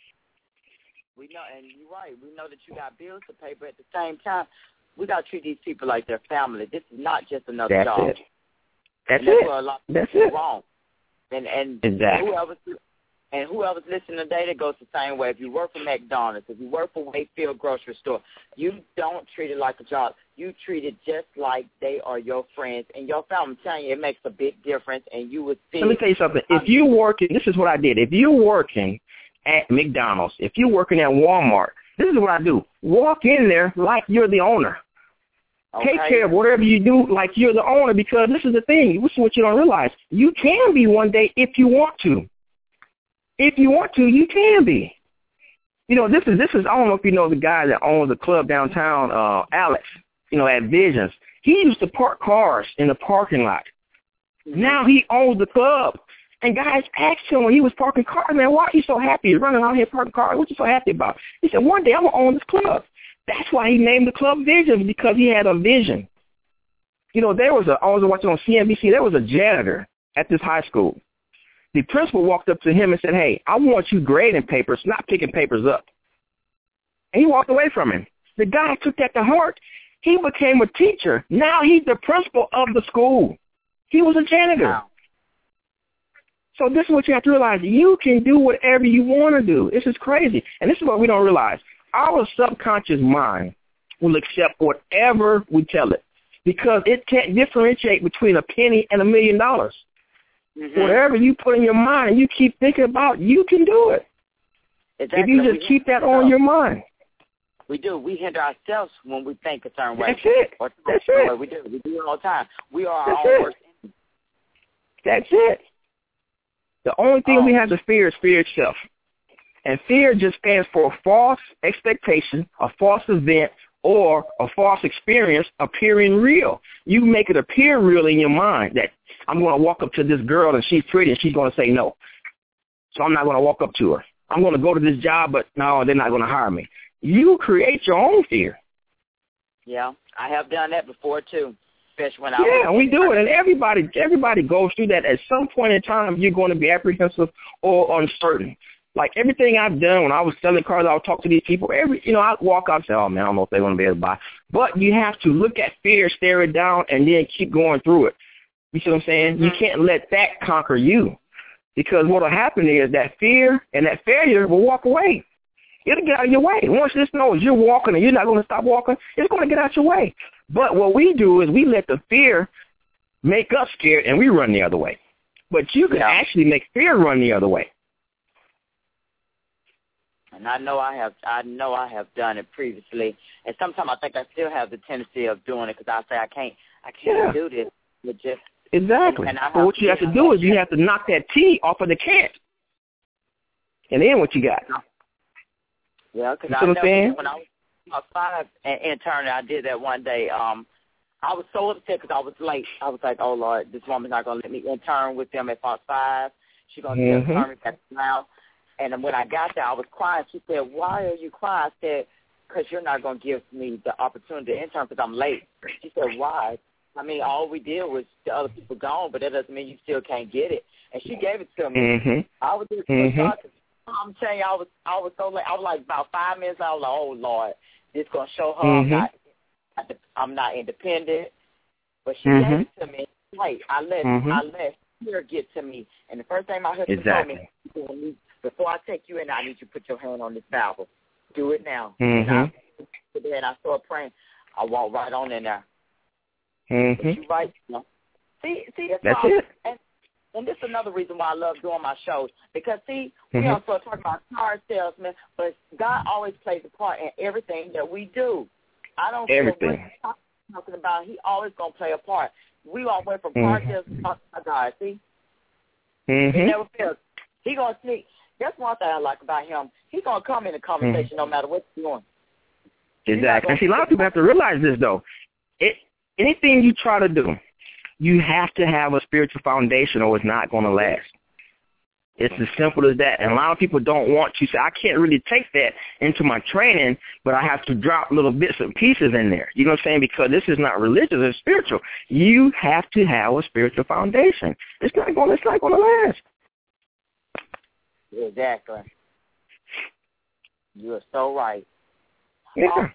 We know, and you're right. We know that you got bills to pay, but at the same time, we got to treat these people like their family. This is not just another job. That's it. Where a lot of that's it. Wrong. And exactly. Whoever's listening today, that goes the same way. If you work for McDonald's, if you work for Wakefield Grocery Store, you don't treat it like a job. You treat it just like they are your friends and your family. I'm telling you, it makes a big difference, and you would see. Let me tell you something. If you're working, this is what I did. If you're working at McDonald's, if you're working at Walmart, this is what I do. Walk in there like you're the owner. Okay. Take care of whatever you do like you're the owner, because this is the thing. This is what you don't realize. You can be one day if you want to. If you want to, you can be. You know, this is. I don't know if you know the guy that owns the club downtown, Alex. You know, at Visions. He used to park cars in the parking lot. Mm-hmm. Now he owns the club. And guys asked him when he was parking cars, man, why are you so happy? You're running out here parking cars. What you so happy about? He said, one day I'm gonna own this club. That's why he named the club Visions, because he had a vision. You know, I was watching on CNBC. There was a janitor at this high school. The principal walked up to him and said, hey, I want you grading papers, not picking papers up. And he walked away from him. The guy took that to heart. He became a teacher. Now he's the principal of the school. He was a janitor. Wow. So this is what you have to realize. You can do whatever you want to do. This is crazy. And this is what we don't realize. Our subconscious mind will accept whatever we tell it, because it can't differentiate between a penny and $1 million. Mm-hmm. Whatever you put in your mind and you keep thinking about, you can do it. Exactly. If you just keep that on your mind. We do. We hinder ourselves when we think a certain way. That's it. That's it. We do. We do it all the time. We are our own worst enemy. That's it. The only thing we have to fear is fear itself. And fear just stands for a false expectation, a false event, or a false experience appearing real. You make it appear real in your mind that I'm going to walk up to this girl and she's pretty and she's going to say no. So I'm not going to walk up to her. I'm going to go to this job, but no, they're not going to hire me. You create your own fear. Yeah, I have done that before too. Especially when we do it, and everybody goes through that. At some point in time, you're going to be apprehensive or uncertain. Like everything I've done when I was selling cars, I would talk to these people. I'd walk out and say, oh, man, I don't know if they're going to be able to buy. But you have to look at fear, stare it down, and then keep going through it. You see what I'm saying? Mm-hmm. You can't let that conquer you, because what will happen is that fear and that failure will walk away. It'll get out of your way. Once this knows you're walking and you're not going to stop walking, it's going to get out your way. But what we do is we let the fear make us scared, and we run the other way. But you can actually make fear run the other way. And I know I have done it previously, and sometimes I think I still have the tendency of doing it, because I say I can't do this. But just exactly. But what you have to do is you have to knock that T off of the can't, and then what you got? Yeah, because I know when I was 5 and intern, I did that one day. I was so upset because I was late. I was like, oh, Lord, this woman's not going to let me intern with them at 5. She's going to turn me back around. And when I got there, I was crying. She said, why are you crying? I said, because you're not going to give me the opportunity to intern because I'm late. She said, why? I mean, all we did was the other people gone, but that doesn't mean you still can't get it. And she gave it to me. Mm-hmm. I was just I'm telling you, I was so late. I was like about 5 minutes. I was like, oh, Lord, this is going to show her I'm not independent. But she gave it to me. Right. I let fear get to me. And the first thing my husband told me, before I take you in, I need you to put your hand on this Bible. Do it now. And I started praying. I walked right on in there. Mm-hmm. You right? You know? See, that's it. And this is another reason why I love doing my shows. Because, we also talk about car salesmen, but God always plays a part in everything that we do. I don't care what he's talking about. He always going to play a part. We all went from car salesmen to talk about God, see? He never fails. He going to sneak. That's one thing I like about him. He's going to come in the conversation no matter what you're doing. Exactly. And see, a lot of people have to realize this, though. Anything you try to do, you have to have a spiritual foundation or it's not going to last. It's as simple as that. And a lot of people don't want to say, I can't really take that into my training, but I have to drop little bits and pieces in there. You know what I'm saying? Because this is not religious, it's spiritual. You have to have a spiritual foundation. It's not going to last. Exactly. You are so right. Yeah.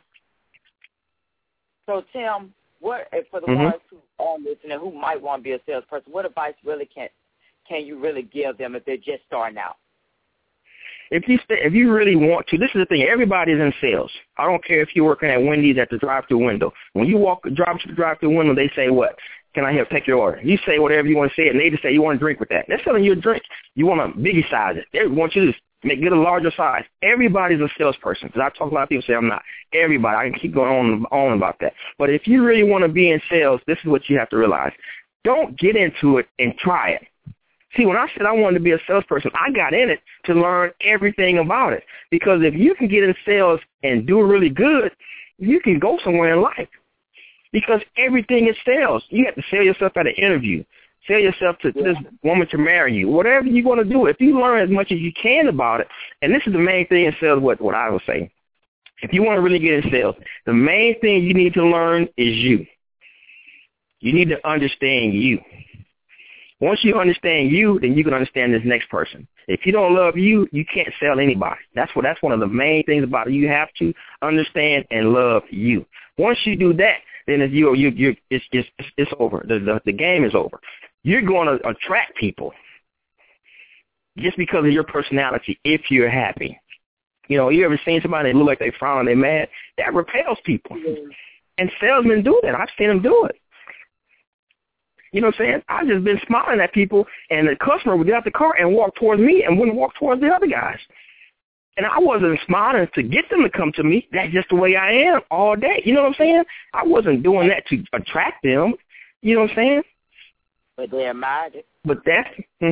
So, Tim, what for the ones who are listening who might want to be a salesperson, what advice really can you really give them if they're just starting out? If you really want to, this is the thing. Everybody's in sales. I don't care if you're working at Wendy's at the drive-thru window. When you drive to the drive-thru window, they say, what? Can I help take your order? You say whatever you want to say, and they just say you want a drink with that. They're selling you a drink. You want to biggie size it. They want you to get a larger size. Everybody's a salesperson. Because I talk to a lot of people say I'm not. Everybody. I can keep going on about that. But if you really want to be in sales, this is what you have to realize. Don't get into it and try it. See, when I said I wanted to be a salesperson, I got in it to learn everything about it. Because if you can get in sales and do really good, you can go somewhere in life. Because everything is sales. You have to sell yourself at an interview, sell yourself to this woman to marry you, whatever you want to do. If you learn as much as you can about it, and this is the main thing in sales, what I would say. If you want to really get in sales, the main thing you need to learn is you. You need to understand you. Once you understand you, then you can understand this next person. If you don't love you, you can't sell anybody. That's one of the main things about it. You have to understand and love you. Once you do that, then it's over. The game is over. You're going to attract people just because of your personality if you're happy. You know, you ever seen somebody that look like they frown and they're mad? That repels people. And salesmen do that. I've seen them do it. You know what I'm saying? I've just been smiling at people, and the customer would get out the car and walk towards me and wouldn't walk towards the other guys. And I wasn't smiling to get them to come to me. That's just the way I am all day. You know what I'm saying? I wasn't doing that to attract them. You know what I'm saying? But they admired it. But that's,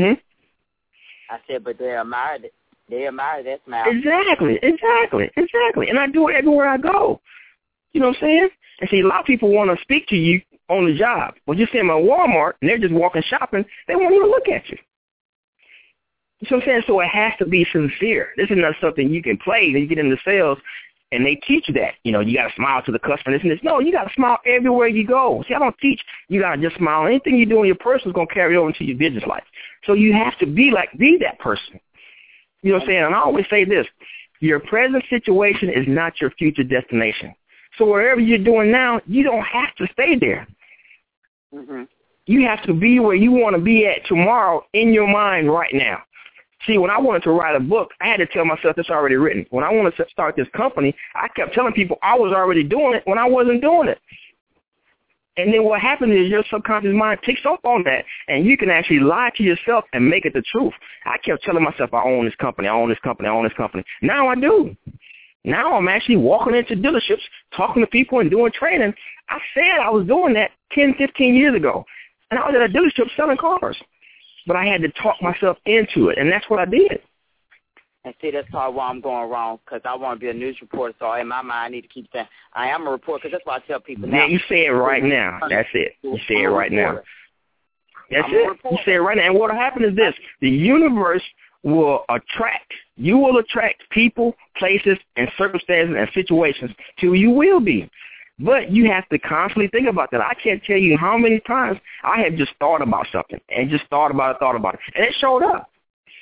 I said, but they admired it. They admired that smile. Exactly. And I do it everywhere I go. You know what I'm saying? And see, a lot of people want to speak to you on the job. When you see them at Walmart and they're just walking shopping, they won't even look at you. You know what I'm saying? So it has to be sincere. This is not something you can play when you get into sales, and they teach you that. You know, you got to smile to the customer. This and this. No, you got to smile everywhere you go. See, I don't teach you got to just smile. Anything you do in your personal is going to carry over into your business life. So you have to be that person. You know what I'm saying? And I always say this. Your present situation is not your future destination. So wherever you're doing now, you don't have to stay there. You have to be where you want to be at tomorrow in your mind right now. See, when I wanted to write a book, I had to tell myself it's already written. When I wanted to start this company, I kept telling people I was already doing it when I wasn't doing it. And then what happens is your subconscious mind picks up on that, and you can actually lie to yourself and make it the truth. I kept telling myself I own this company, I own this company, I own this company. Now I do. Now I'm actually walking into dealerships, talking to people and doing training. I said I was doing that 10, 15 years ago. And I was at a dealership selling cars. But I had to talk myself into it, and that's what I did. And see, that's probably why I'm going wrong, because I want to be a news reporter. So in my mind, I need to keep saying I am a reporter, because that's what I tell people now. Yeah, you say it right now. That's it. You say it right now. That's it. You say it right now. And what will happen is this. The universe will attract. You will attract people, places, and circumstances and situations to who you will be. But you have to constantly think about that. I can't tell you how many times I have just thought about something and just thought about it. And it showed up.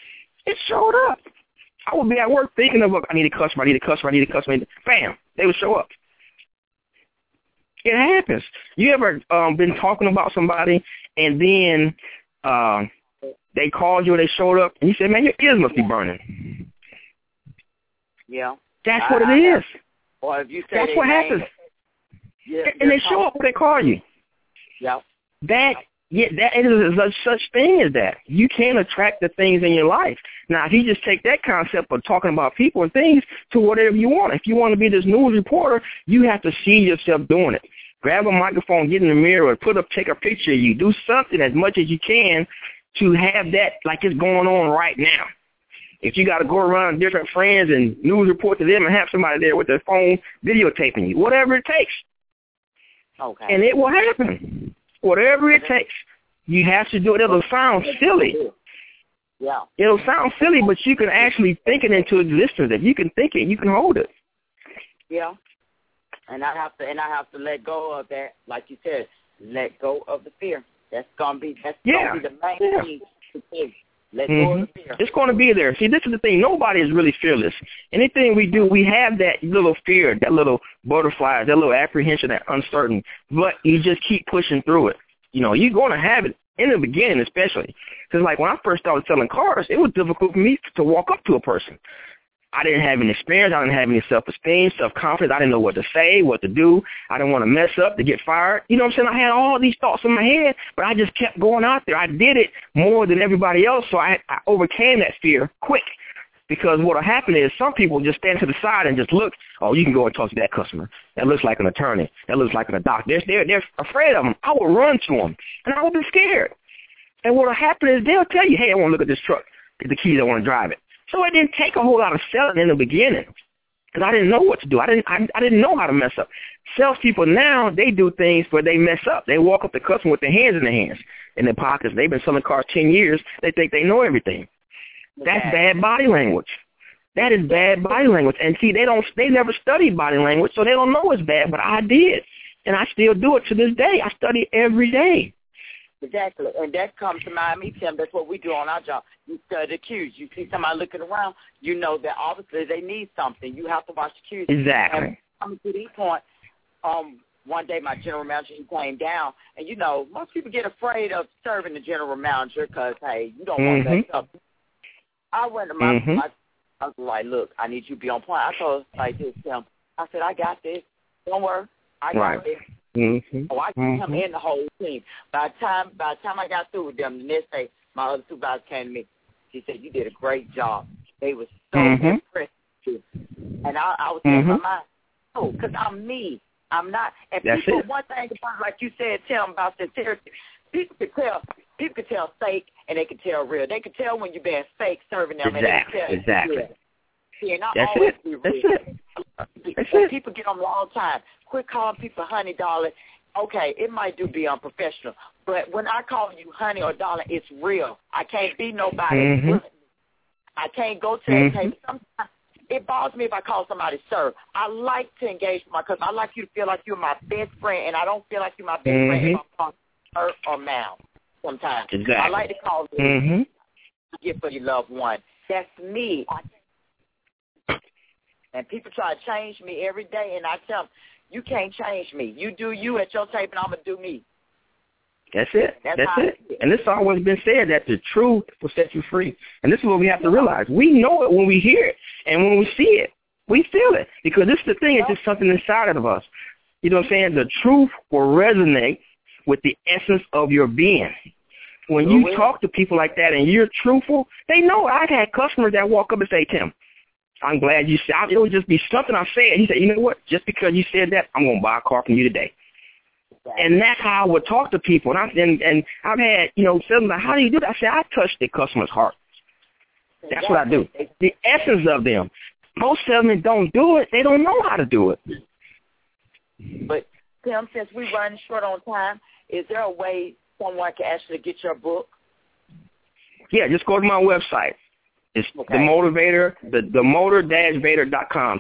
I would be at work thinking of, I need a customer. Bam, they would show up. It happens. You ever been talking about somebody and then they called you or they showed up and you said, man, your ears must be burning. Yeah. That's what it is. Or if you say that's what happens. Yeah, and they show up when they call you. Yeah. That is such thing as that. You can attract the things in your life. Now, if you just take that concept of talking about people and things to whatever you want, if you want to be this news reporter, you have to see yourself doing it. Grab a microphone, get in the mirror, take a picture of you. Do something as much as you can to have that like it's going on right now. If you got to go around different friends and news report to them and have somebody there with their phone videotaping you, whatever it takes. Okay. And it will happen. Whatever it takes, you have to do it. It'll sound silly. Yeah. It'll sound silly, but you can actually think it into existence. If you can think it, you can hold it. Yeah. And I have to let go of that, like you said, let go of the fear. That's gonna be the main thing to do. Let go of the fear. It's going to be there. See, this is the thing. Nobody is really fearless. Anything we do, we have that little fear, that little butterfly, that little apprehension, that uncertain. But you just keep pushing through it. You know, you're going to have it in the beginning, especially. Because, like, when I first started selling cars, it was difficult for me to walk up to a person. I didn't have any experience. I didn't have any self-esteem, self-confidence. I didn't know what to say, what to do. I didn't want to mess up, to get fired. You know what I'm saying? I had all these thoughts in my head, but I just kept going out there. I did it more than everybody else, so I overcame that fear quick. Because what will happen is some people just stand to the side and just look, oh, you can go and talk to that customer. That looks like an attorney. That looks like a doctor. They're afraid of them. I will run to them, and I will be scared. And what will happen is they'll tell you, hey, I want to look at this truck. Get the keys. I want to drive it. So it didn't take a whole lot of selling in the beginning because I didn't know what to do. I didn't know how to mess up. Salespeople now, they do things where they mess up. They walk up to the customer with their hands in their pockets. They've been selling cars 10 years. They think they know everything. That's bad body language. That is bad body language. And see, they never studied body language, so they don't know it's bad, but I did. And I still do it to this day. I study every day. Exactly, and that comes to mind me, Tim. That's what we do on our job. You study the cues. You see somebody looking around, you know that obviously they need something. You have to watch the cues. Exactly. And coming to this point, one day my general manager, he came down, and, you know, most people get afraid of serving the general manager because, hey, you don't want that stuff. I went to my I was like, look, I need you to be on point. I told her like this, Tim. I said, I got this. Don't worry. I got this. Oh, I can come in the whole team. By the time I got through with them, the next day, my other supervisor came to me. She said, you did a great job. They were so impressed with you. And I was in my mind, oh, because I'm me. I'm not. And people, one thing about, like you said, Tim, about sincerity, people could tell fake and they could tell real. They could tell when you're being fake serving them. Exactly. And they could tell real. Yeah, not That's always it. be real. That's it. People get on all the time. Quit calling people honey, darling. Okay, it might be unprofessional, but when I call you honey or darling, it's real. I can't be nobody. I can't go to that table. Sometimes it bothers me if I call somebody sir. I like to engage with because I like you to feel like you're my best friend, and I don't feel like you're my best friend if I'm calling sir or ma'am sometimes. Exactly. I like to call you gift for your loved one. That's me. And people try to change me every day, and I tell them, you can't change me. You do you at your table, and I'm going to do me. That's it. That's it. And it's always been said that the truth will set you free. And this is what we have to realize. We know it when we hear it, and when we see it, we feel it. Because this is the thing, it's just something inside of us. You know what I'm saying? The truth will resonate with the essence of your being. When you talk to people like that and you're truthful, they know. I've had customers that walk up and say, Tim, I'm glad you said. It would just be something I said. He said, you know what? Just because you said that, I'm going to buy a car from you today. And that's how I would talk to people. And I've had, something like, how do you do that? I said, I touch the customer's heart. That's what I do. The essence of them. Most salesmen don't do it. They don't know how to do it. But, Tim, since we run short on time, is there a way someone can actually get your book? Yeah, just go to my website. It's The Motivator, the motor-vator.com,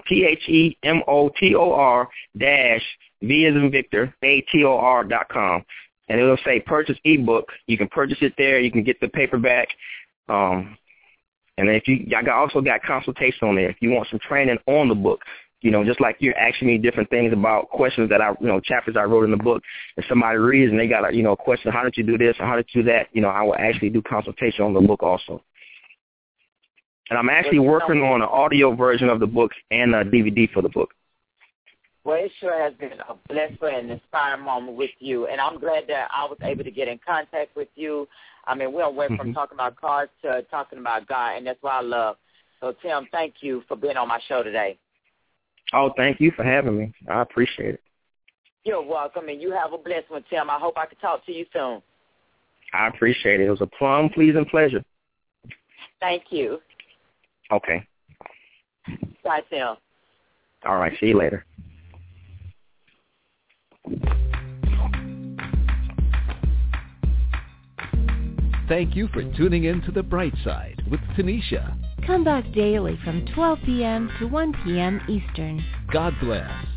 TheMotor V as in Victor, ATOR.com. And it'll say purchase ebook. You can purchase it there. You can get the paperback. And if I also got consultation on there. If you want some training on the book, just like you're asking me different things about questions that chapters I wrote in the book. If somebody reads and they got a question, how did you do this or how did you do that? I will actually do consultation on the book also. And I'm actually working on an audio version of the book and a DVD for the book. Well, it sure has been a blessed and inspiring moment with you, and I'm glad that I was able to get in contact with you. I mean, we went from talking about cars to talking about God, and that's what I love. So, Tim, thank you for being on my show today. Oh, thank you for having me. I appreciate it. You're welcome, and you have a blessed one, Tim. I hope I can talk to you soon. I appreciate it. It was a plum, pleasing pleasure. Thank you. Okay. Bye, Tim. All right. See you later. Thank you for tuning in to The Bright Side with Tanisha. Come back daily from 12 p.m. to 1 p.m. Eastern. God bless.